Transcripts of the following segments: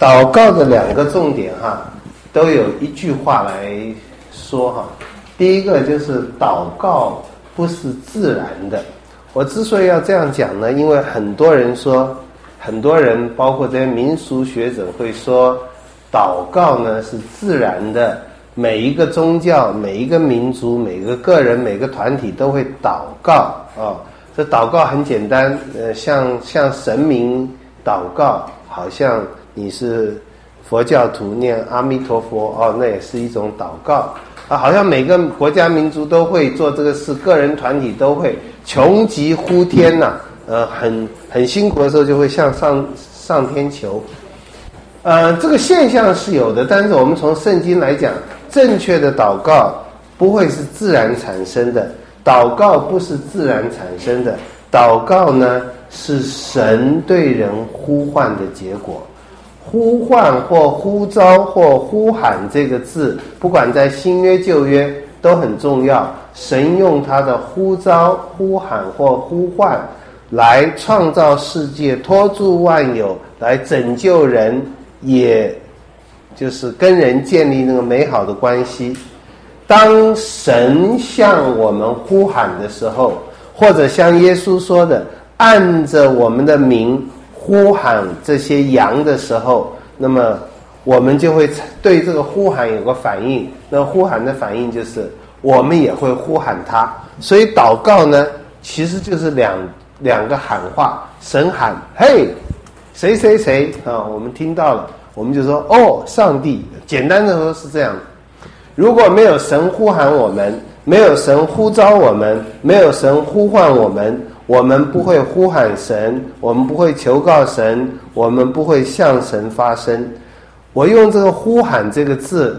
祷告的两个重点都有一句话来说第一个就是祷告不是自然的。我之所以要这样讲呢，因为很多人包括这些民俗学者会说祷告呢是自然的，每一个宗教、每一个民族、每个个人、每个团体都会祷告这祷告很简单，向神明祷告，好像你是佛教徒念阿弥陀佛那也是一种祷告好像每个国家民族都会做这个事，个人团体都会穷极呼天很辛苦的时候就会向上天求这个现象是有的，但是我们从圣经来讲，正确的祷告不会是自然产生的，祷告不是自然产生的，祷告呢是神对人呼唤的结果。呼唤或呼召或呼喊这个字，不管在新约旧约都很重要，神用他的呼召、呼喊或呼唤来创造世界，托住万有，来拯救人，也就是跟人建立那个美好的关系。当神向我们呼喊的时候，或者像耶稣说的按着我们的名呼喊这些羊的时候，那么我们就会对这个呼喊有个反应，那呼喊的反应就是我们也会呼喊他。所以祷告呢其实就是两个喊话，神喊嘿谁谁谁我们听到了，我们就说上帝，简单的说是这样。如果没有神呼喊我们，没有神呼召我们，没有神呼唤我们，我们不会呼喊神，我们不会求告神，我们不会向神发声。我用这个呼喊这个字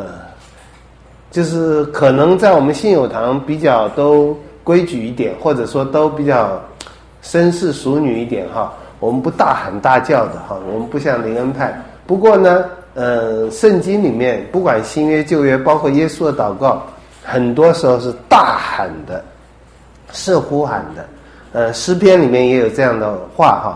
就是可能在我们信友堂比较都规矩一点，或者说都比较绅士淑女一点我们不大喊大叫的我们不像灵恩派。不过呢圣经里面不管新约旧约，包括耶稣的祷告，很多时候是大喊的，是呼喊的诗篇里面也有这样的话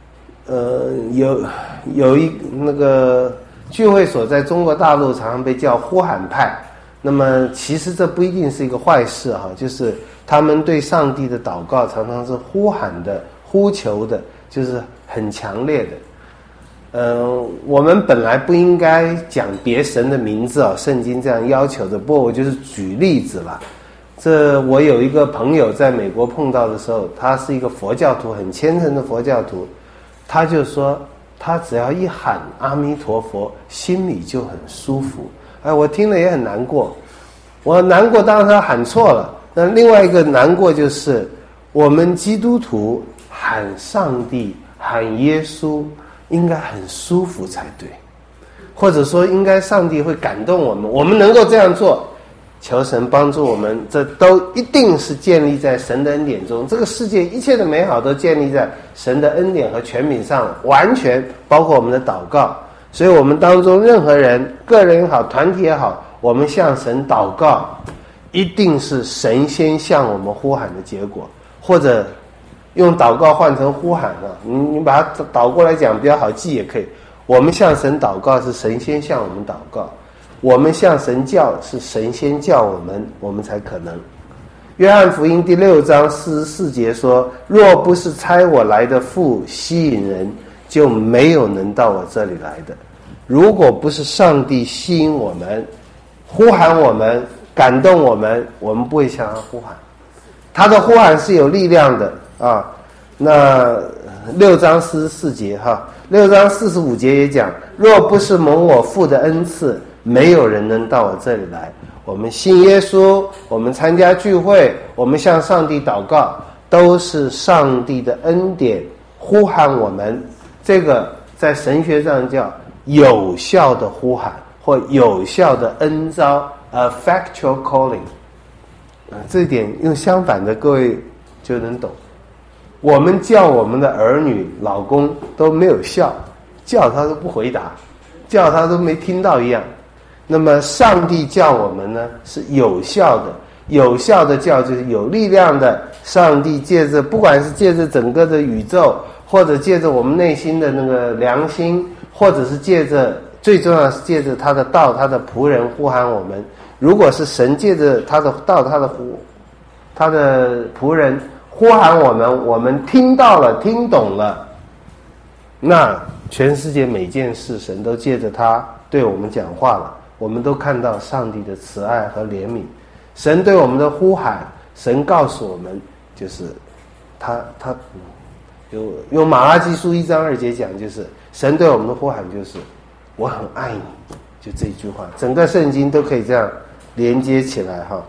有一那个聚会所在中国大陆常常被叫呼喊派，那么其实这不一定是一个坏事就是他们对上帝的祷告常常是呼喊的、呼求的，就是很强烈的我们本来不应该讲别神的名字圣经这样要求的，不过我就是举例子了。我有一个朋友在美国碰到的时候，他是一个佛教徒，很虔诚的佛教徒，他就说他只要一喊阿弥陀佛，心里就很舒服。我听了也很难过。我难过当然他喊错了，那另外一个难过就是我们基督徒喊上帝、喊耶稣应该很舒服才对，或者说应该上帝会感动我们，我们能够这样做，求神帮助我们，这都一定是建立在神的恩典中。这个世界一切的美好都建立在神的恩典和权柄上，完全包括我们的祷告。所以我们当中任何人，个人也好，团体也好，我们向神祷告，一定是神先向我们呼喊的结果，或者用祷告换成呼喊你把它倒过来讲比较好记也可以。我们向神祷告是神先向我们祷告，我们向神叫是神先叫我们才可能。约翰福音第6章44节说，若不是差我来的父吸引人，就没有能到我这里来的。如果不是上帝吸引我们，呼喊我们，感动我们不会向他呼喊。他的呼喊是有力量的那6章44节6章45节也讲，若不是蒙我父的恩赐，没有人能到我这里来。我们信耶稣，我们参加聚会，我们向上帝祷告，都是上帝的恩典呼喊我们。这个在神学上叫有效的呼喊或有效的恩召，effectual calling。这一点用相反的各位就能懂。我们叫我们的儿女、老公都没有效，叫他都不回答，叫他都没听到一样。那么上帝叫我们呢是有效的，有效的叫就是有力量的。上帝借着不管是借着整个的宇宙，或者借着我们内心的那个良心， 或者是借着，最重要的是借着他的道，他的仆人呼喊我们。如果是神借着他的道，他的仆人呼喊我们，我们听到了，听懂了，那全世界每件事神都借着他对我们讲话了，我们都看到上帝的慈爱和怜悯。神对我们的呼喊，神告诉我们，就是他用马拉基书1章2节讲，就是神对我们的呼喊就是我很爱你，就这一句话，整个圣经都可以这样连接起来哈。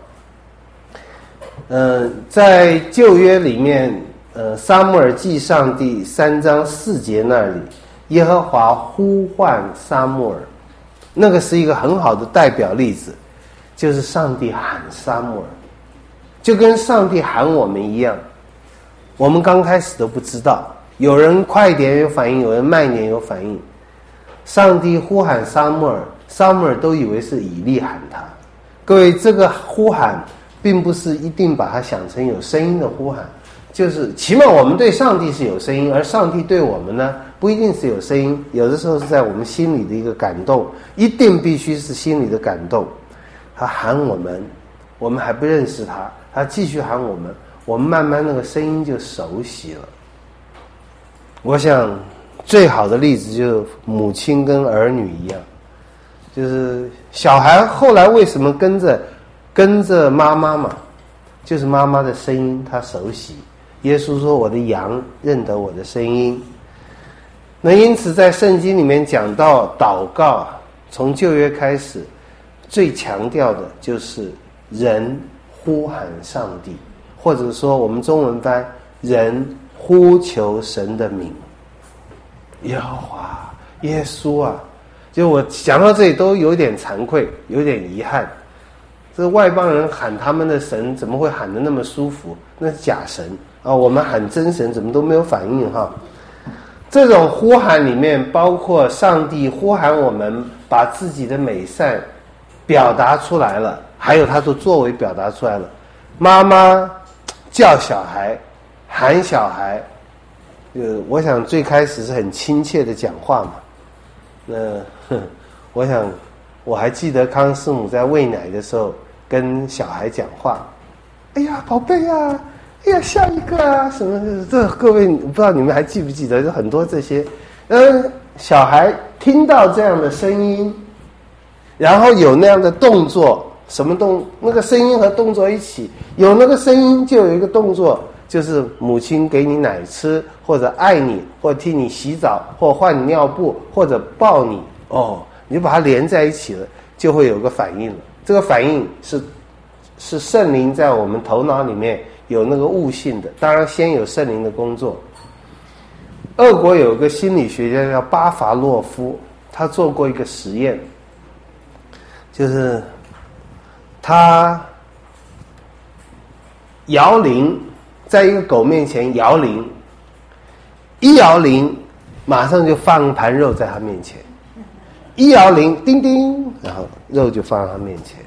在旧约里面，撒母耳记上第3章4节那里，耶和华呼唤撒母耳，那个是一个很好的代表例子，就是上帝喊撒母耳，就跟上帝喊我们一样。我们刚开始都不知道，有人快一点有反应，有人慢一点有反应。上帝呼喊撒母耳，撒母耳都以为是以利喊他。各位，这个呼喊并不是一定把它想成有声音的呼喊，就是起码我们对上帝是有声音，而上帝对我们呢，不一定是有声音，有的时候是在我们心里的一个感动，一定必须是心里的感动。他喊我们，我们还不认识他，他继续喊我们，我们慢慢那个声音就熟悉了。我想最好的例子就是母亲跟儿女一样，就是小孩后来为什么跟着妈妈嘛，就是妈妈的声音他熟悉。耶稣说我的羊认得我的声音。那因此在圣经里面讲到祷告，从旧约开始最强调的就是人呼喊上帝，或者说我们中文翻人呼求神的名。耶和华，耶稣啊，就我讲到这里都有点惭愧，有点遗憾。这外邦人喊他们的神怎么会喊得那么舒服？那是假神啊！我们喊真神怎么都没有反应哈。这种呼喊里面包括上帝呼喊我们把自己的美善表达出来了，还有他的作为表达出来了。妈妈叫小孩，喊小孩，我想最开始是很亲切的讲话嘛。我想我还记得康师母在喂奶的时候跟小孩讲话，哎呀宝贝啊，哎呀下一个啊，什么这各位不知道你们还记不记得，有很多这些小孩听到这样的声音，然后有那样的动作，什么那个声音和动作一起，有那个声音就有一个动作，就是母亲给你奶吃，或者爱你，或者替你洗澡，或换你尿布，或者抱你，你就把它连在一起了，就会有个反应了。这个反应是圣灵在我们头脑里面有那个悟性的，当然先有圣灵的工作。俄国有个心理学家叫巴伐洛夫，他做过一个实验，就是他摇铃，在一个狗面前摇铃，一摇铃马上就放一盘肉在他面前，一摇铃叮叮，然后肉就放在他面前。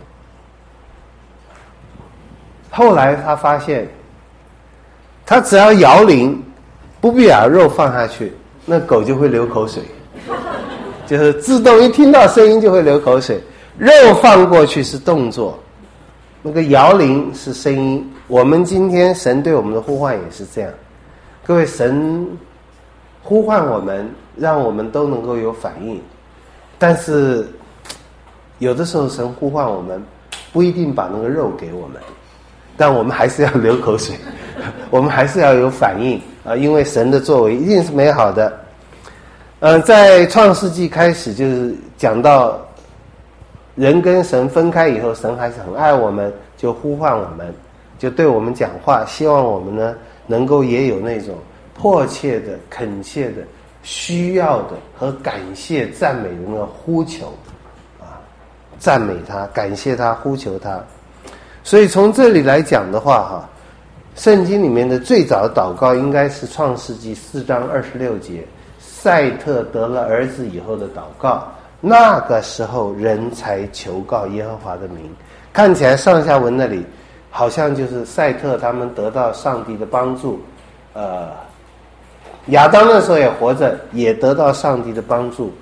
后来他发现他只要摇铃，不必把肉放下去，那狗就会流口水，就是自动一听到声音就会流口水。肉放过去是动作，那个摇铃是声音。我们今天神对我们的呼唤也是这样，各位，神呼唤我们，让我们都能够有反应，但是有的时候神呼唤我们不一定把那个肉给我们，但我们还是要流口水，我们还是要有反应啊，因为神的作为一定是美好的。在创世纪开始就是讲到人跟神分开以后，神还是很爱我们，就呼唤我们，就对我们讲话，希望我们呢能够也有那种迫切的、恳切的、需要的和感谢、赞美的那个呼求啊，赞美他、感谢他、呼求他。所以从这里来讲的话哈，圣经里面的最早的祷告应该是创世纪4章26节，赛特得了儿子以后的祷告。那个时候人才求告耶和华的名。看起来上下文那里好像就是赛特他们得到上帝的帮助，亚当那时候也活着，也得到上帝的帮助，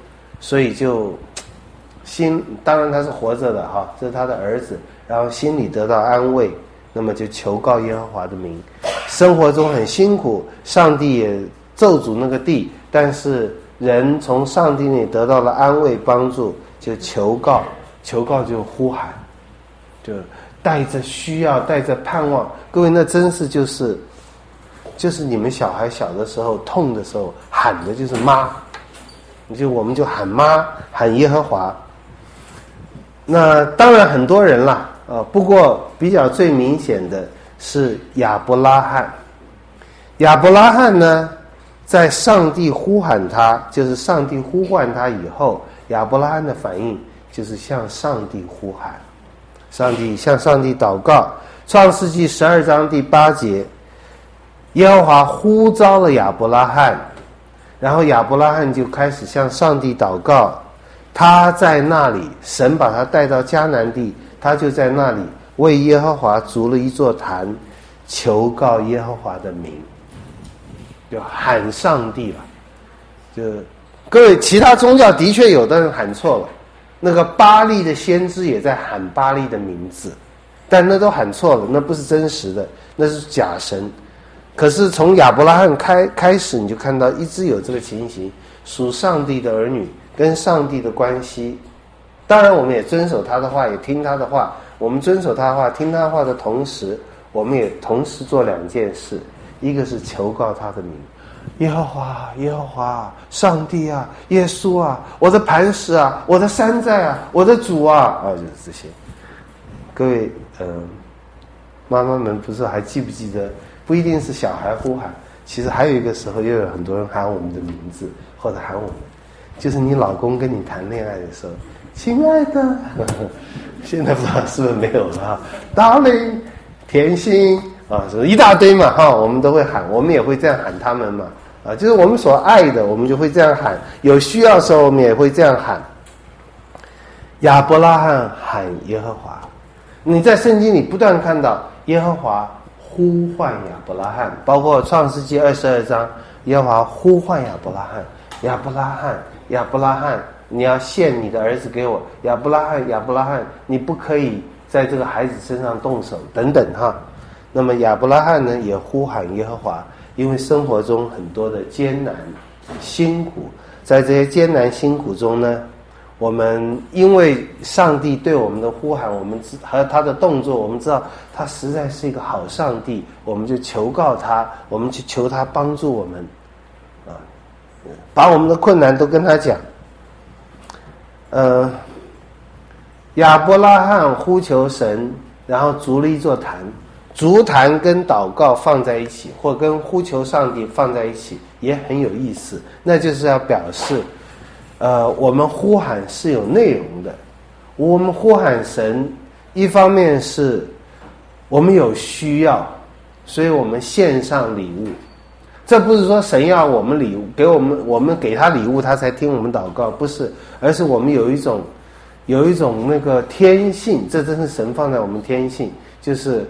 所以就当然他是活着的哈，这是他的儿子，然后心里得到安慰，那么就求告耶和华的名。生活中很辛苦，上帝也咒诅那个地，但是人从上帝那里得到了安慰帮助，就求告就呼喊，就带着需要，带着盼望。各位，那真是就是你们小孩小的时候痛的时候喊的就是妈，我们就喊妈，喊耶和华。那当然很多人啦，不过比较最明显的是亚伯拉罕。亚伯拉罕呢，在上帝呼喊他，就是上帝呼唤他以后，亚伯拉罕的反应就是向上帝呼喊，向上帝祷告。创世纪12章第8节，耶和华呼召了亚伯拉罕，然后亚伯拉罕就开始向上帝祷告。他在那里，神把他带到迦南地，他就在那里为耶和华筑了一座坛，求告耶和华的名，就喊上帝了。就各位，其他宗教的确有的人喊错了，那个巴力的先知也在喊巴力的名字，但那都喊错了，那不是真实的，那是假神。可是从亚伯拉罕开始，你就看到一直有这个情形，属上帝的儿女跟上帝的关系。当然我们也遵守他的话，也听他的话。我们遵守他的话，听他的话的同时，我们也同时做2件事，一个是求告他的名，耶和华耶和华，上帝啊，耶稣啊，我的磐石啊，我的山寨啊，我的主啊，就是这些。各位妈妈们不知道还记不记得，不一定是小孩呼喊，其实还有一个时候又有很多人喊我们的名字，或者喊我们，就是你老公跟你谈恋爱的时候，亲爱的，现在不知道是不是没有了啊 ，Darling， 甜心啊，是一大堆嘛哈，我们都会喊，我们也会这样喊他们嘛啊，就是我们所爱的，我们就会这样喊，有需要的时候我们也会这样喊。亚伯拉罕喊耶和华，你在圣经里不断看到耶和华呼唤亚伯拉罕，包括创世纪22章，耶和华呼唤亚伯拉罕，亚伯拉罕，亚伯拉罕，你要献你的儿子给我，亚伯拉罕，亚伯拉罕，你不可以在这个孩子身上动手，等等哈。那么亚伯拉罕呢，也呼喊耶和华，因为生活中很多的艰难辛苦，在这些艰难辛苦中呢，我们因为上帝对我们的呼喊，我们和他的动作，我们知道他实在是一个好上帝，我们就求告他，我们去求他帮助我们啊，把我们的困难都跟他讲。亚伯拉罕呼求神，然后筑了一座坛，筑坛跟祷告放在一起，或跟呼求上帝放在一起，也很有意思。那就是要表示我们呼喊是有内容的。我们呼喊神，一方面是我们有需要，所以我们献上礼物。这不是说神要我们礼物，我们给他礼物他才听我们祷告，不是，而是我们有一种那个天性，这真是神放在我们天性，就是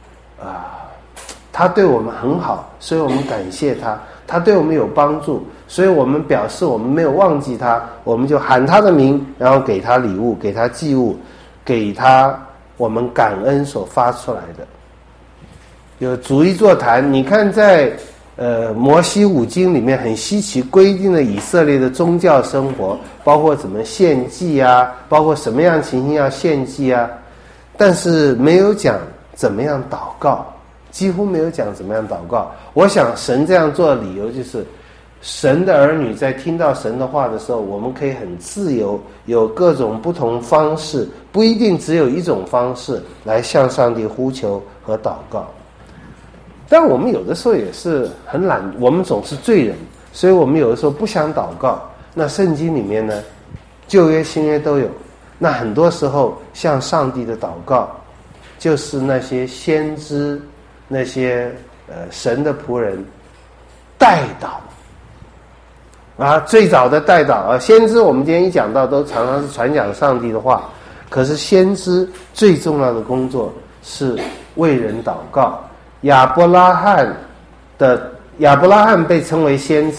他对我们很好，所以我们感谢他，他对我们有帮助，所以我们表示我们没有忘记他，我们就喊他的名，然后给他礼物，给他祭物，给他我们感恩所发出来的。有筑一座坛，你看在摩西五经里面很稀奇，规定了以色列的宗教生活，包括怎么献祭啊，包括什么样情形要献祭啊，但是没有讲怎么样祷告，几乎没有讲怎么样祷告。我想神这样做的理由就是，神的儿女在听到神的话的时候，我们可以很自由，有各种不同方式，不一定只有一种方式来向上帝呼求和祷告。但我们有的时候也是很懒，我们总是罪人，所以我们有的时候不想祷告。那圣经里面呢，旧约新约都有，那很多时候向上帝的祷告就是那些先知，那些神的仆人代祷啊，最早的代祷啊，先知我们今天一讲到都常常是传讲上帝的话，可是先知最重要的工作是为人祷告。亚伯拉罕被称为先知，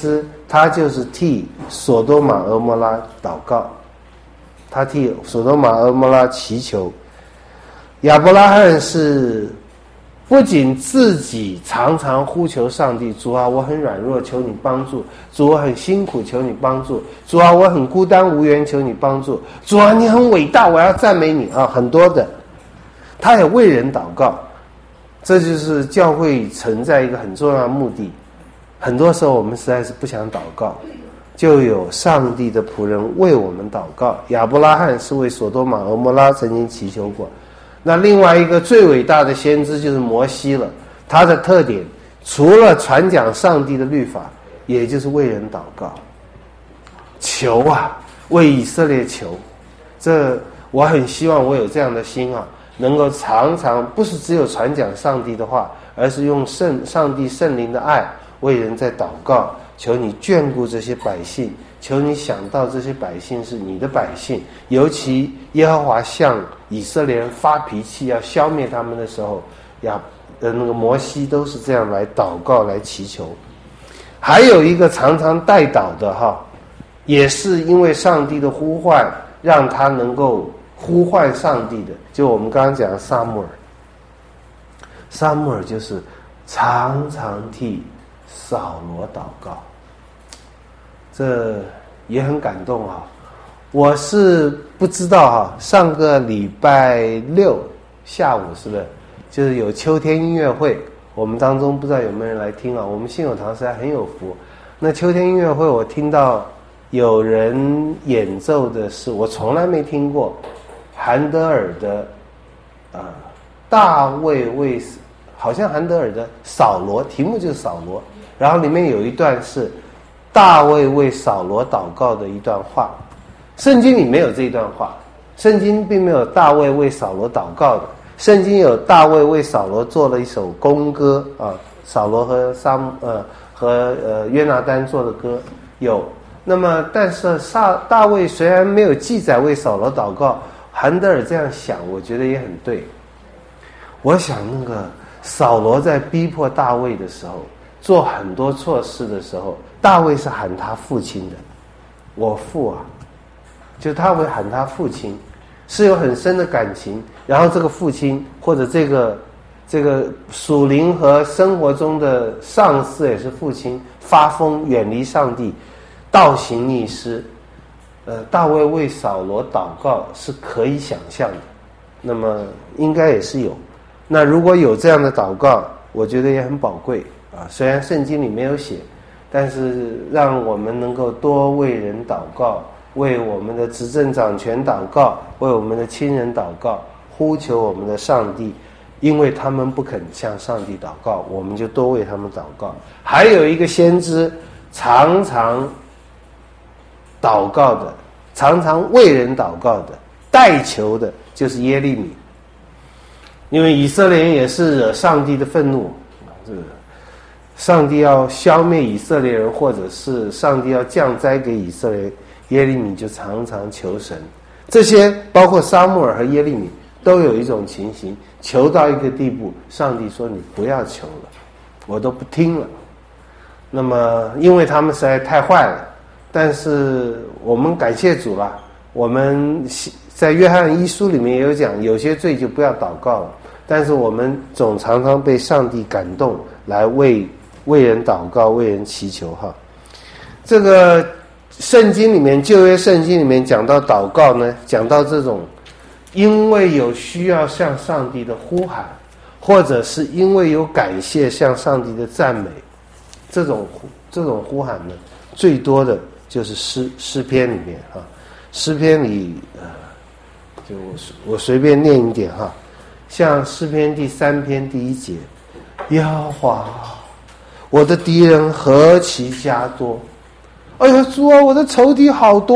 他就是替索多玛俄摩拉祷告，他替索多玛俄摩拉祈求。亚伯拉罕是不仅自己常常呼求上帝，主啊，我很软弱，求你帮助；主，我很辛苦，求你帮助；主啊，我很孤单无援，求你帮助；主啊，你很伟大，我要赞美你啊！很多的，他也为人祷告。这就是教会存在一个很重要的目的。很多时候我们实在是不想祷告，就有上帝的仆人为我们祷告。亚伯拉罕是为索多玛俄摩拉曾经祈求过。那另外一个最伟大的先知就是摩西了，他的特点除了传讲上帝的律法，也就是为人祷告，求啊，为以色列求。这我很希望我有这样的心啊，能够常常不是只有传讲上帝的话，而是用上帝圣灵的爱为人在祷告，求你眷顾这些百姓，求你想到这些百姓是你的百姓，尤其耶和华向以色列人发脾气要消灭他们的时候，那个摩西都是这样来祷告来祈求。还有一个常常代祷的也是因为上帝的呼唤让他能够呼唤上帝的，就我们刚刚讲的撒母耳。撒母耳就是常常替扫罗祷告，这也很感动我是不知道上个礼拜六下午是不是就是有秋天音乐会，我们当中不知道有没有人来听我们信友堂实在很有福。那秋天音乐会我听到有人演奏的是我从来没听过韩德尔的大卫为，好像韩德尔的扫罗，题目就是扫罗，然后里面有一段是大卫为扫罗祷告的一段话。圣经里没有这一段话，圣经并没有大卫为扫罗祷告的，圣经有大卫为扫罗做了一首公歌扫罗和约拿单做的歌有。那么但是大卫虽然没有记载为扫罗祷告，韩德尔这样想我觉得也很对。我想那个扫罗在逼迫大卫的时候，做很多错事的时候，大卫是喊他父亲的，我父就他会喊他父亲，是有很深的感情。然后这个父亲或者这个属灵和生活中的上司也是父亲，发疯远离上帝，倒行逆施。大卫为扫罗祷告是可以想象的，那么应该也是有。那如果有这样的祷告，我觉得也很宝贵虽然圣经里没有写，但是让我们能够多为人祷告，为我们的执政掌权祷告，为我们的亲人祷告，呼求我们的上帝，因为他们不肯向上帝祷告，我们就多为他们祷告。还有一个先知常常祷告的，常常为人祷告的，代求的，就是耶利米。因为以色列人也是惹上帝的愤怒，上帝要消灭以色列人，或者是上帝要降灾给以色列人，耶利米就常常求神。这些包括撒母耳和耶利米都有一种情形，求到一个地步，上帝说你不要求了，我都不听了。那么因为他们实在太坏了，但是我们感谢主了，我们在约翰一书里面也有讲，有些罪就不要祷告了，但是我们总常常被上帝感动来为人祷告，为人祈求这个圣经里面，旧约圣经里面讲到祷告呢，讲到这种因为有需要向上帝的呼喊，或者是因为有感谢向上帝的赞美，这种呼喊呢，最多的就是诗篇里面诗篇里就我随便念一点像诗篇第3篇第1节，耶和华，我的敌人何其加多，哎呀主啊，我的仇敌好多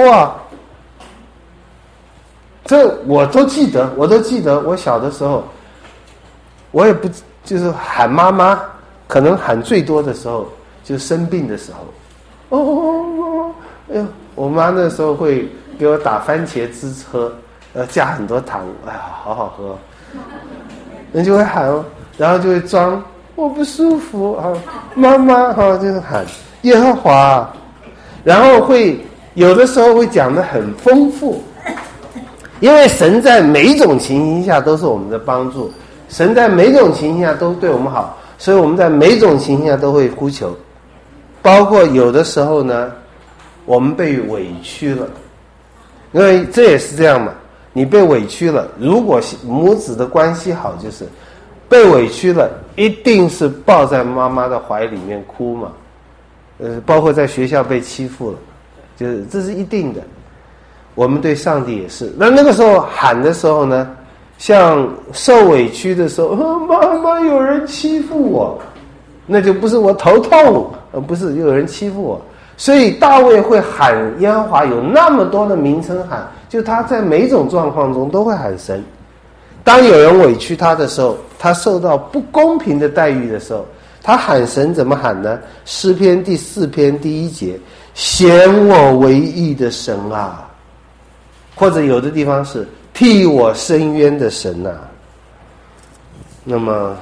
这我都记得，我小的时候，我也不就是喊妈妈，可能喊最多的时候就生病的时候，哎呦，我妈那时候会给我打番茄汁喝，加很多糖，哎呀，好好喝，人就会喊然后就会装我不舒服妈妈就是喊耶和华， 然后会有的时候会讲得很丰富，因为神在每一种情形下都是我们的帮助，神在每一种情形下都对我们好，所以我们在每一种情形下都会呼求，包括有的时候呢，我们被委屈了，因为这也是这样嘛，你被委屈了，如果母子的关系好，就是被委屈了，一定是抱在妈妈的怀里面哭嘛，包括在学校被欺负了，就是这是一定的。我们对上帝也是，那个时候喊的时候呢，像受委屈的时候，妈妈有人欺负我，那就不是我头痛，不是有人欺负我。所以大卫会喊耶和华，有那么多的名称喊，就他在每种状况中都会喊神。当有人委屈他的时候，他受到不公平的待遇的时候，他喊神怎么喊呢？诗篇第4篇第1节，显我为义的神啊，或者有的地方是替我伸冤的神啊。那么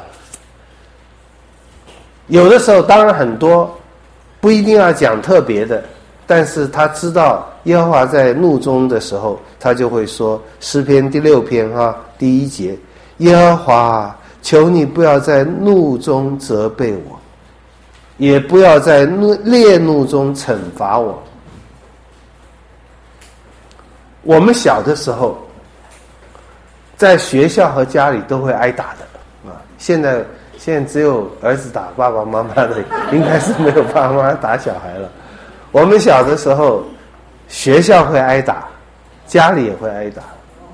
有的时候当然很多不一定要讲特别的，但是他知道耶和华在怒中的时候，他就会说诗篇第6篇第1节，耶和华，求你不要在怒中责备我，也不要在烈怒中惩罚我。我们小的时候在学校和家里都会挨打的啊，现在只有儿子打爸爸妈妈的，应该是没有爸爸妈妈打小孩了。我们小的时候学校会挨打，家里也会挨打。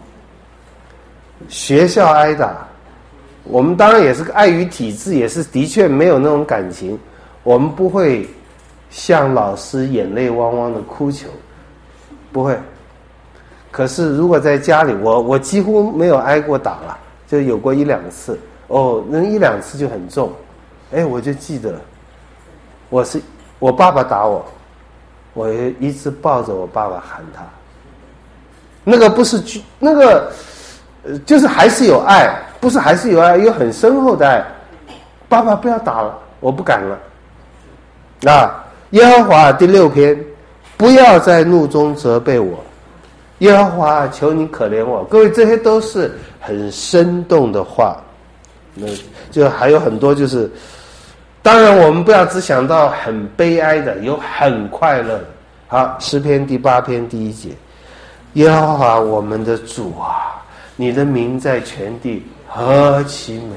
学校挨打，我们当然也是碍于体制，也是的确没有那种感情，我们不会向老师眼泪汪汪的哭求，不会。可是如果在家里，我几乎没有挨过打了，就有过1、2次。那1、2次就很重。我就记得我爸爸打我，我一直抱着我爸爸喊他。那个不是那个就是还是有爱，不是还是有爱，有很深厚的爱。爸爸不要打了，我不敢了。耶和华第6篇，不要在怒中责备我，耶和华，求你可怜我。各位，这些都是很生动的话。那就还有很多，就是当然我们不要只想到很悲哀的，有很快乐的。好，诗篇第8篇第1节，耶和华我们的主啊，你的名在全地何其美。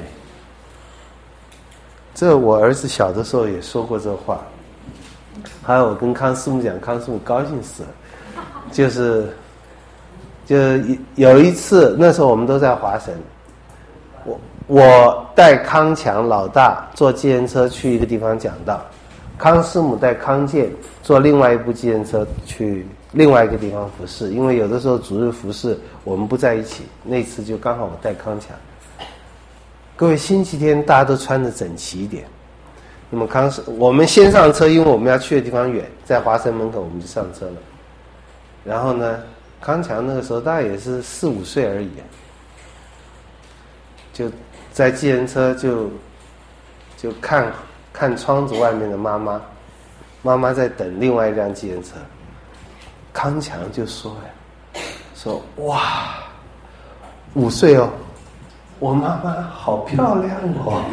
这我儿子小的时候也说过这话，还有我跟康师母讲，康师母高兴死了。就是有一次，那时候我们都在华神，我带康强老大坐计程车去一个地方讲道，康师母带康健坐另外一部计程车去另外一个地方服侍，因为有的时候主日服侍我们不在一起，那次就刚好我带康强。各位，星期天大家都穿得整齐一点。那么我们先上车，因为我们要去的地方远，在华神门口我们就上车了。然后呢，康强那个时候大概也是4、5岁而已，就在计程车就看窗子外面的妈妈在等另外一辆计程车。康强就说哇，5岁哦，我妈妈好漂亮哦。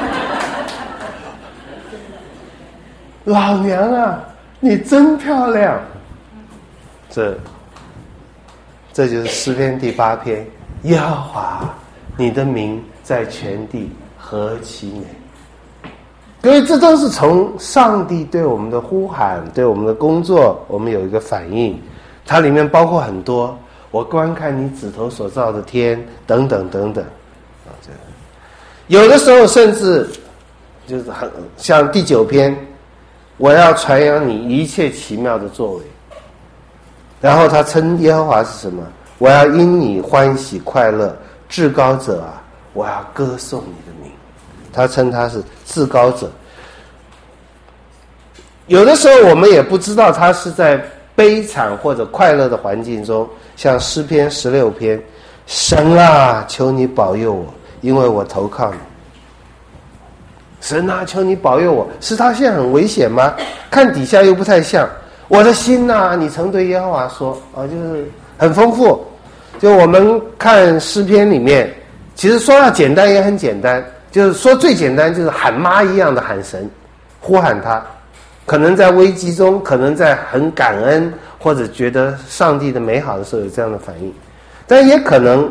老娘啊，你真漂亮。这就是诗篇第8篇，耶和华，你的名在全地何其美。各位，这都是从上帝对我们的呼喊，对我们的工作，我们有一个反应。它里面包括很多，我观看你指头所造的天，等等等等。有的时候甚至就是很像第9篇，我要传扬你一切奇妙的作为。然后他称耶和华是什么？我要因你欢喜快乐，至高者啊，我要歌颂你的名。他称他是至高者。有的时候我们也不知道他是在悲惨或者快乐的环境中，像诗篇16篇，神啊，求你保佑我，因为我投靠你。神啊，求你保佑我，是他现在很危险吗？看底下又不太像。 我的心呐、你曾对耶和华说啊，就是很丰富。就我们看诗篇里面，其实说要简单也很简单，就是说最简单就是喊妈一样的喊神，呼喊他。可能在危机中，可能在很感恩或者觉得上帝的美好的时候有这样的反应，但也可能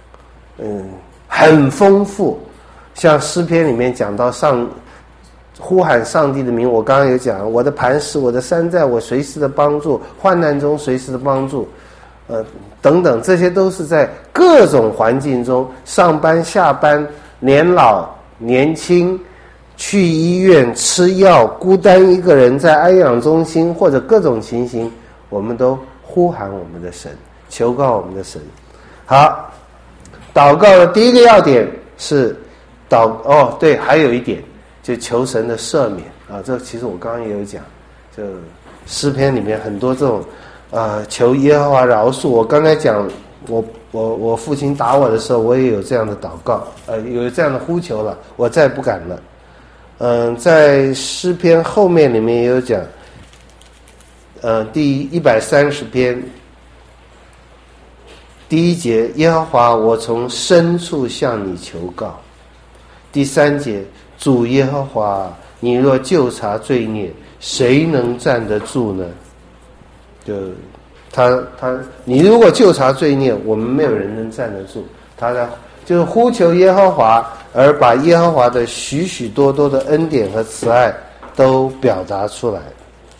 很丰富，像诗篇里面讲到呼喊上帝的名，我刚刚有讲，我的磐石，我的山寨，我随时的帮助，患难中随时的帮助，等等，这些都是在各种环境中，上班下班，年老年轻，去医院吃药，孤单一个人在安养中心，或者各种情形，我们都呼喊我们的神，求告我们的神。好，祷告的第一个要点是对，还有一点就求神的赦免啊，这其实我刚刚也有讲，就诗篇里面很多这种求耶和华饶恕。我刚才讲我父亲打我的时候，我也有这样的祷告，有这样的呼求了，我再不敢了。在诗篇后面里面也有讲，第130篇第1节，耶和华，我从深处向你求告。第3节，主耶和华，你若究察罪孽，谁能站得住呢？就你如果究察罪孽，我们没有人能站得住。就是呼求耶和华，而把耶和华的许许多多的恩典和慈爱都表达出来。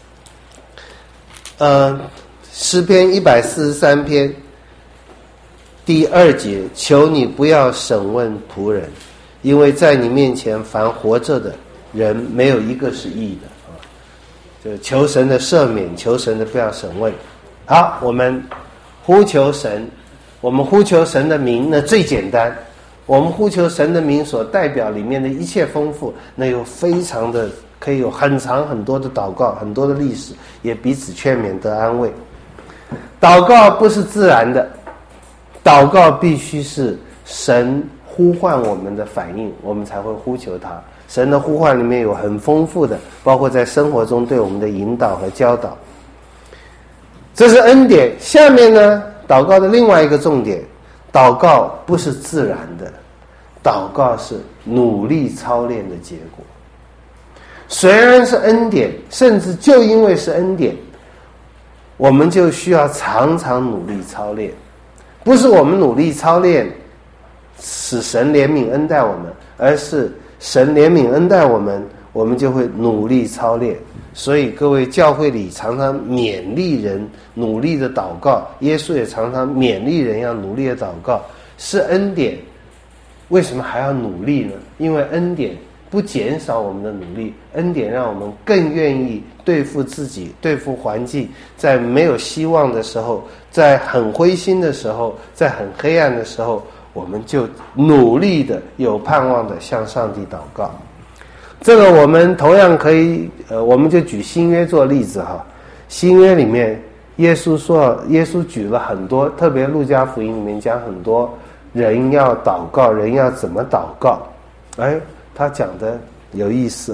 诗篇143篇第2节，求你不要审问仆人，因为在你面前凡活着的人没有一个是义的。就求神的赦免，求神的不要审问。好，我们呼求神，我们呼求神的名，那最简单。我们呼求神的名所代表里面的一切丰富，那有非常的可以有很长很多的祷告，很多的历史，也彼此劝勉得安慰。祷告不是自然的，祷告必须是神呼唤我们的反应，我们才会呼求他。神的呼唤里面有很丰富的，包括在生活中对我们的引导和教导，这是恩典。下面呢，祷告的另外一个重点，祷告不是自然的，祷告是努力操练的结果。虽然是恩典，甚至就因为是恩典，我们就需要常常努力操练。不是我们努力操练使神怜悯恩待我们，而是神怜悯恩待我们，我们就会努力操练。所以各位，教会里常常勉励人努力的祷告，耶稣也常常勉励人要努力的祷告，是恩典。为什么还要努力呢？因为恩典不减少我们的努力，恩典让我们更愿意对付自己，对付环境，在没有希望的时候，在很灰心的时候，在很黑暗的时候，我们就努力的有盼望的向上帝祷告。这个我们同样可以我们就举新约做例子哈。新约里面耶稣举了很多，特别路加福音里面讲很多人要祷告，人要怎么祷告。他讲的有意思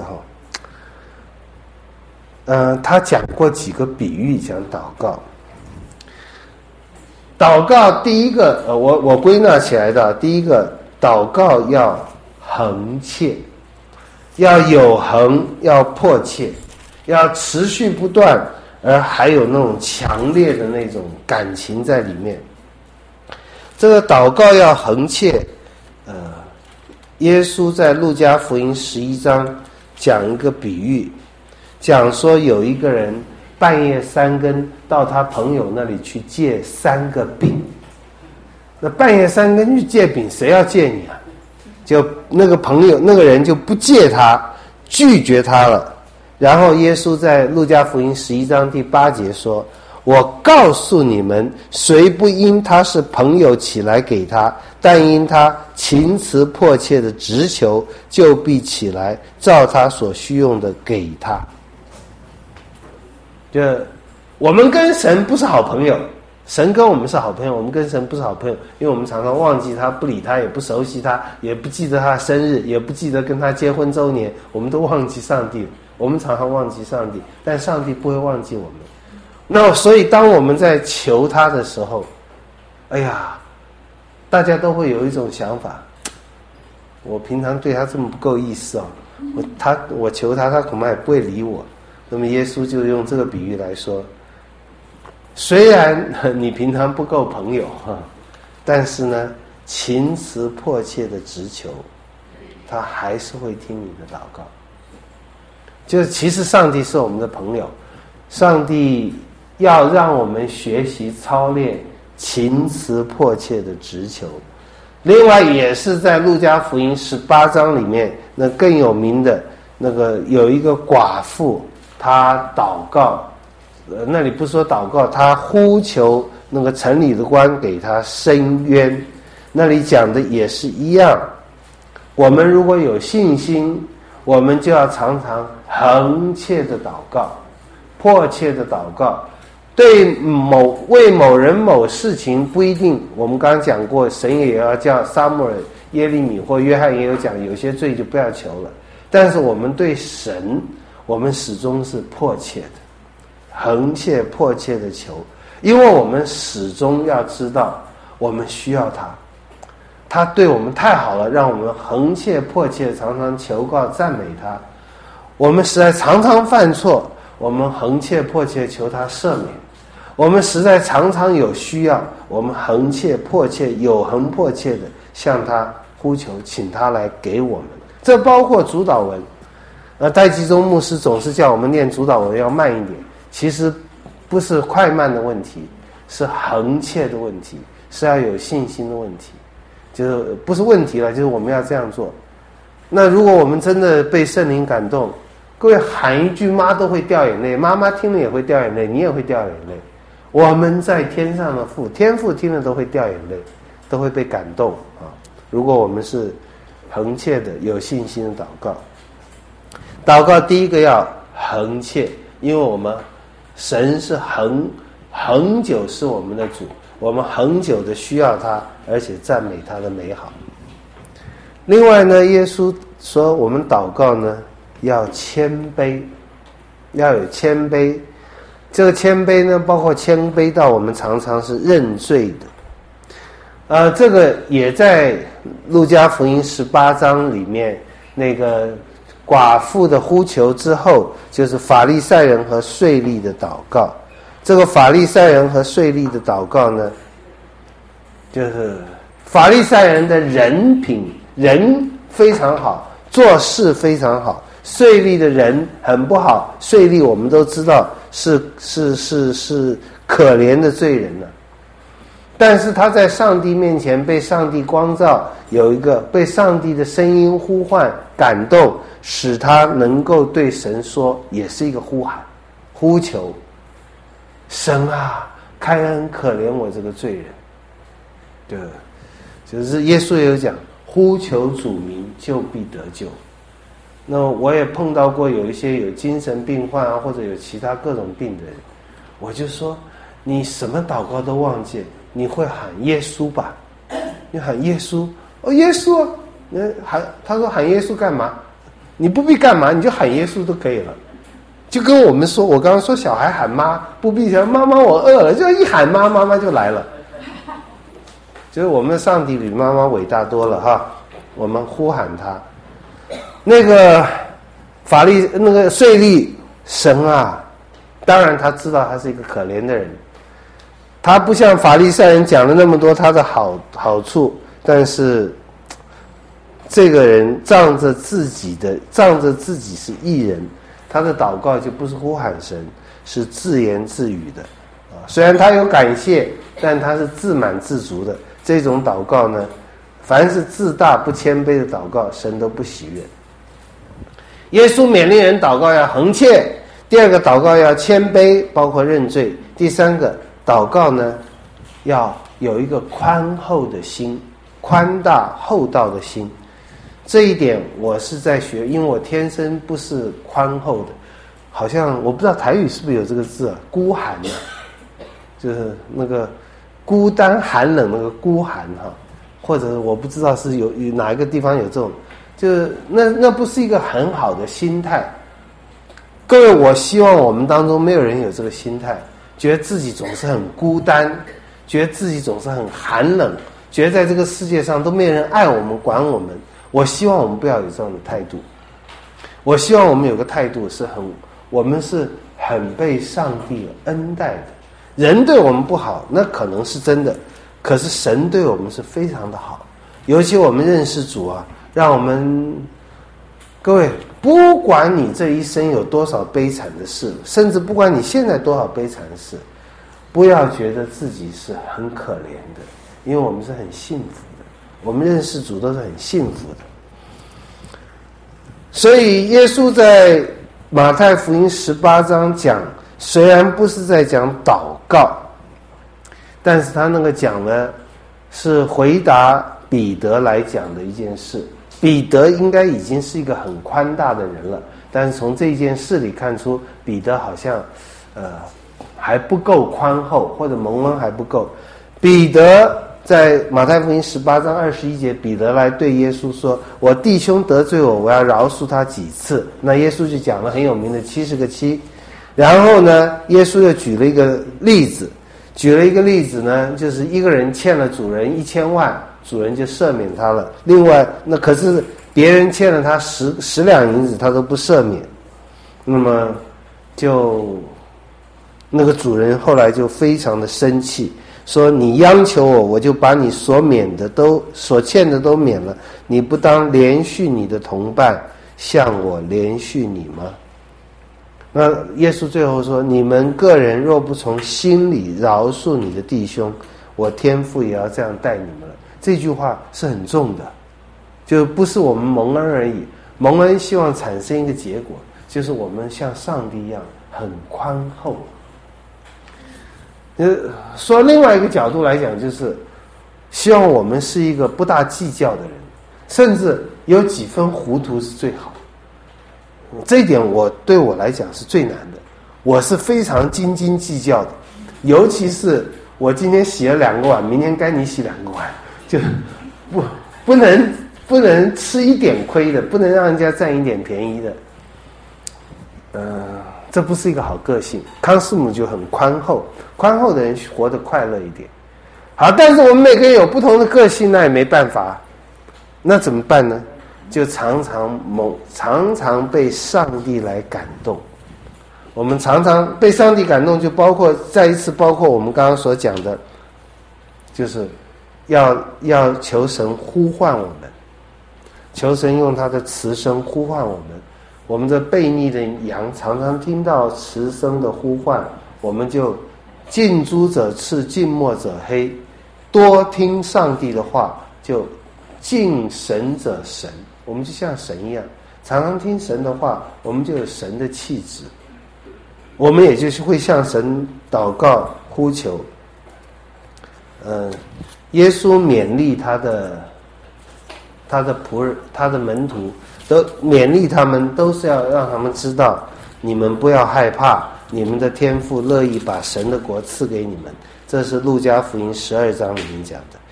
哈。他讲过几个比喻讲祷告。祷告第一个我归纳起来的，第一个，祷告要恒切，要有恒，要迫切，要持续不断，而还有那种强烈的那种感情在里面。这个祷告要恒切，耶稣在路加福音11章讲一个比喻，讲说有一个人半夜3更到他朋友那里去借3个饼。那半夜3更去借饼，谁要借你啊？就那个人就不借他，拒绝他了。然后耶稣在路加福音11章第8节说，我告诉你们，谁不因他是朋友起来给他，但因他情辞迫切的直求，就必起来照他所需用的给他。就我们跟神不是好朋友，神跟我们是好朋友，我们跟神不是好朋友，因为我们常常忘记他，不理他，也不熟悉他，也不记得他的生日，也不记得跟他结婚周年，我们都忘记上帝了。我们常常忘记上帝，但上帝不会忘记我们。 那所以当我们在求他的时候，哎呀，大家都会有一种想法，我平常对他这么不够意思啊，我求他，他恐怕也不会理我。那么耶稣就用这个比喻来说，虽然你平常不够朋友但是呢，情辞迫切的直求，他还是会听你的祷告。就是其实上帝是我们的朋友，上帝要让我们学习操练情辞迫切的直求。另外也是在路加福音18章里面，那更有名的那个有一个寡妇，她祷告，那里不说祷告，她呼求那个城里的官给她伸冤，那里讲的也是一样。我们如果有信心，我们就要常常恒切的祷告，迫切的祷告。对为某人某事情不一定，我们刚刚讲过，神也要叫撒母耳、耶利米或约翰也有讲，有些罪就不要求了。但是我们对神，我们始终是迫切的，恒切迫切的求，因为我们始终要知道我们需要他，他对我们太好了，让我们恒切迫切常常求告赞美他。我们实在常常犯错，我们恒切迫切求他赦免。我们实在常常有需要，我们恒切迫切有恒迫切的向他呼求，请他来给我们。这包括主祷文。戴基宗牧师总是叫我们念主祷文要慢一点，其实不是快慢的问题，是恒切的问题，是要有信心的问题。就是不是问题了，就是我们要这样做。那如果我们真的被圣灵感动，各位喊一句妈都会掉眼泪，妈妈听了也会掉眼泪，你也会掉眼泪。我们在天上的父，天父听了都会掉眼泪，都会被感动啊！如果我们是恒切的有信心的祷告，祷告第一个要恒切，因为我们神是恒久是我们的主，我们恒久的需要他，而且赞美他的美好。另外呢，耶稣说我们祷告呢要谦卑，要有谦卑。这个谦卑呢，包括谦卑到我们常常是认罪的。这个也在路加福音18章里面，那个寡妇的呼求之后，就是法利赛人和税吏的祷告。这个法利赛人和税吏的祷告呢，就是法利赛人的人品，人非常好，做事非常好。税吏的人很不好，税吏我们都知道是可怜的罪人了。但是他在上帝面前被上帝光照，有一个被上帝的声音呼唤感动，使他能够对神说，也是一个呼喊呼求，神啊，开恩可怜我这个罪人。对，就是耶稣也有讲，呼求主名就必得救。那我也碰到过有一些有精神病患啊，或者有其他各种病的人，我就说你什么祷告都忘记，你会喊耶稣吧？你喊耶稣，耶稣，他说喊耶稣干嘛？你不必干嘛，你就喊耶稣都可以了。就跟我们说，我刚刚说小孩喊妈，不必讲妈妈我饿了，就一喊妈，妈妈就来了。就是我们的上帝比妈妈伟大多了哈，我们呼喊他。那个那个税吏，神啊，当然他知道他是一个可怜的人，他不像法利赛人讲了那么多他的好处，但是这个人仗着自己是义人，他的祷告就不是呼喊神，是自言自语的啊。虽然他有感谢，但他是自满自足的。这种祷告呢，凡是自大不谦卑的祷告，神都不喜悦。耶稣勉励人祷告要恒切，第二个祷告要谦卑，包括认罪。第三个祷告呢，要有一个宽厚的心，宽大厚道的心。这一点我是在学，因为我天生不是宽厚的，好像我不知道台语是不是有这个字啊，孤寒啊，就是那个孤单寒冷那个孤寒哈，或者我不知道是有哪一个地方有这种。就是那不是一个很好的心态。各位，我希望我们当中没有人有这个心态， 觉得自己总是很孤单，觉得自己总是很寒冷，觉得在这个世界上都没人爱我们管我们。我希望我们不要有这样的态度，我希望我们有个态度是我们是很被上帝恩待的。人对我们不好那可能是真的，可是神对我们是非常的好。尤其我们认识主啊，让我们各位，不管你这一生有多少悲惨的事，甚至不管你现在多少悲惨的事，不要觉得自己是很可怜的，因为我们是很幸福的，我们认识主都是很幸福的。所以耶稣在马太福音18章讲，虽然不是在讲祷告，但是他那个讲的是回答彼得来讲的一件事。彼得应该已经是一个很宽大的人了，但是从这件事里看出，彼得好像还不够宽厚，或者蒙恩还不够。彼得在马太福音18章21节，彼得来对耶稣说：“我弟兄得罪我，我要饶恕他几次？”那耶稣就讲了很有名的70个7。然后呢，耶稣又举了一个例子呢，就是一个人欠了主人1000万，主人就赦免他了。另外，那可是别人欠了他10两银子，他都不赦免。那么那个主人后来就非常的生气，说：“你央求我，我就把你所欠的都免了。你不当连续你的同伴，向我连续你吗？”那耶稣最后说：“你们个人若不从心里饶恕你的弟兄，我天父也要这样待你们了。”这句话是很重的，就不是我们蒙恩而已。蒙恩希望产生一个结果，就是我们像上帝一样很宽厚。说另外一个角度来讲，就是希望我们是一个不大计较的人，甚至有几分糊涂是最好。这一点对我来讲是最难的，我是非常斤斤计较的，尤其是我今天洗了2个碗，明天该你洗2个碗，就不能吃一点亏的，不能让人家占一点便宜的。这不是一个好个性。康师母就很宽厚的人活得快乐一点。好，但是我们每个人有不同的个性，那也没办法。那怎么办呢？就常常被上帝来感动。我们常常被上帝感动，就包括我们刚刚所讲的，就是要求神呼唤我们，求神用他的慈声呼唤我们。我们这悖逆的羊常常听到慈声的呼唤，我们就近朱者赤，近墨者黑，多听上帝的话，就敬神者神。我们就像神一样，常常听神的话，我们就有神的气质，我们也就是会向神祷告呼求。耶稣勉励他的仆人，他的门徒，都勉励他们，都是要让他们知道，你们不要害怕，你们的天父乐意把神的国赐给你们。这是路加福音12章里面讲的。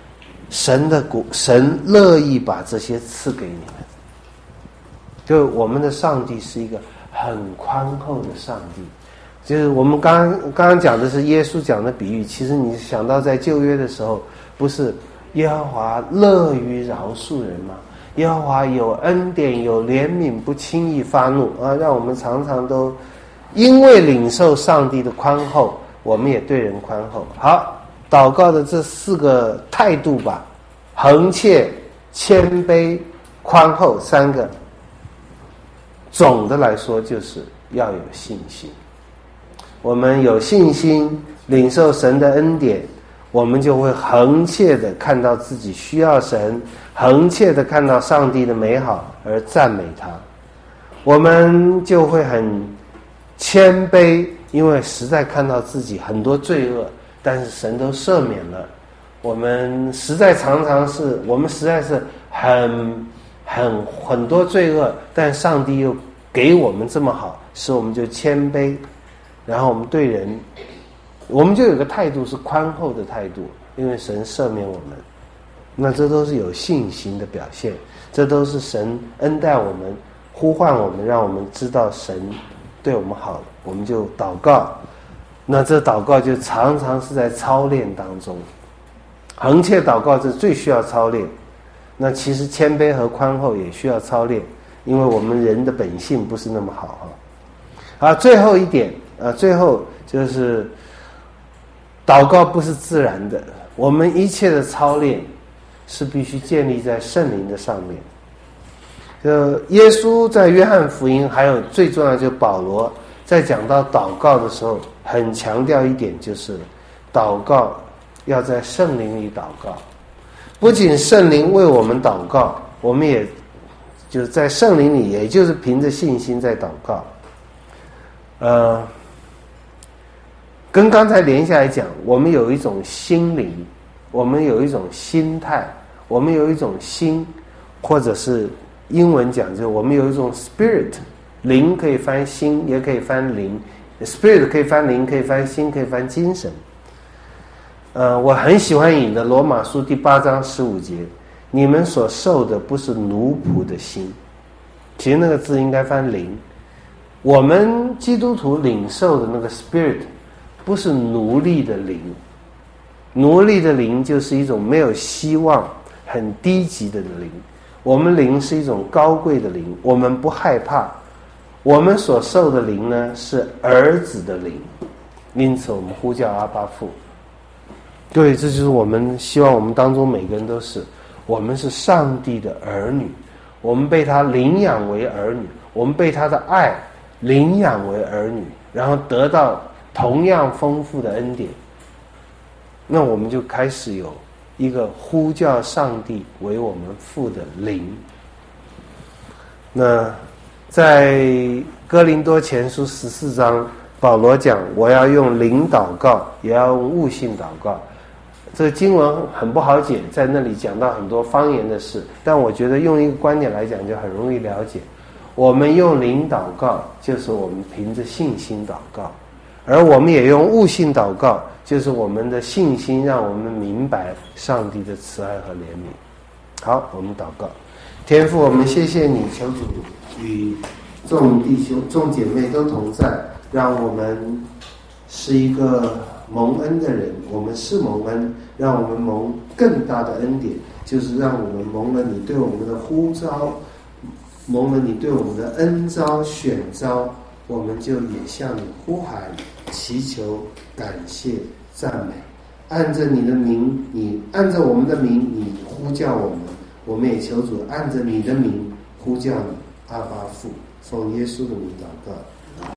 神乐意把这些赐给你们。就我们的上帝是一个很宽厚的上帝。就是我们刚刚讲的是耶稣讲的比喻，其实你想到在旧约的时候，不是耶和华乐于饶恕人吗？耶和华有恩典有怜悯，不轻易发怒啊！让我们常常都因为领受上帝的宽厚，我们也对人宽厚。好，祷告的这4个态度吧：恒切、谦卑、宽厚，3个。总的来说，就是要有信心。我们有信心领受神的恩典，我们就会恒切的看到自己需要神，恒切的看到上帝的美好而赞美他。我们就会很谦卑，因为实在看到自己很多罪恶，但是神都赦免了。我们实在是很多罪恶，但上帝又给我们这么好，使我们就谦卑，然后我们对人，我们就有个态度是宽厚的态度，因为神赦免我们。那这都是有信心的表现，这都是神恩待我们，呼唤我们，让我们知道神对我们好，我们就祷告。 那这祷告就常常是在操练当中。恒切祷告是最需要操练，那其实谦卑和宽厚也需要操练，因为我们人的本性不是那么好啊。最后一点最后就是祷告不是自然的，我们一切的操练是必须建立在圣灵的上面。耶稣在约翰福音，还有最重要就是保罗在讲到祷告的时候，很强调一点，就是祷告要在圣灵里祷告。不仅圣灵为我们祷告，我们也就是在圣灵里，也就是凭着信心在祷告。跟刚才连下来讲，我们有一种心灵，我们有一种心态，我们有一种心，或者是英文讲就是我们有一种 spirit， 灵可以翻心，也可以翻灵， spirit 可以翻灵，可以翻心，可以翻精神。我很喜欢引的罗马书第8章15节，你们所受的不是奴仆的心，其实那个字应该翻灵。我们基督徒领受的那个 spirit 不是奴隶的灵，奴隶的灵就是一种没有希望、很低级的灵。我们灵是一种高贵的灵，我们不害怕。我们所受的灵呢，是儿子的灵，因此我们呼叫阿爸父。对，这就是我们希望我们当中每个人都是，我们是上帝的儿女，我们被他领养为儿女，我们被他的爱领养为儿女，然后得到同样丰富的恩典。那我们就开始有一个呼叫上帝为我们父的灵。那在哥林多前书14章，保罗讲我要用灵祷告，也要用悟性祷告。这个经文很不好解，在那里讲到很多方言的事，但我觉得用一个观点来讲就很容易了解。我们用灵祷告，就是我们凭着信心祷告，而我们也用悟性祷告，就是我们的信心让我们明白上帝的慈爱和怜悯。好，我们祷告。天父，我们谢谢你，求主与众弟兄众姐妹都同在，让我们是一个蒙恩的人，我们是蒙恩，让我们蒙更大的恩典，就是让我们蒙了你对我们的呼召，蒙了你对我们的恩召选召，我们就也向你呼喊祈求感谢赞美，按着你的名，你按着我们的名，你呼叫我们，我们也求主按着你的名呼叫你，阿爸父，奉耶稣的名祷告。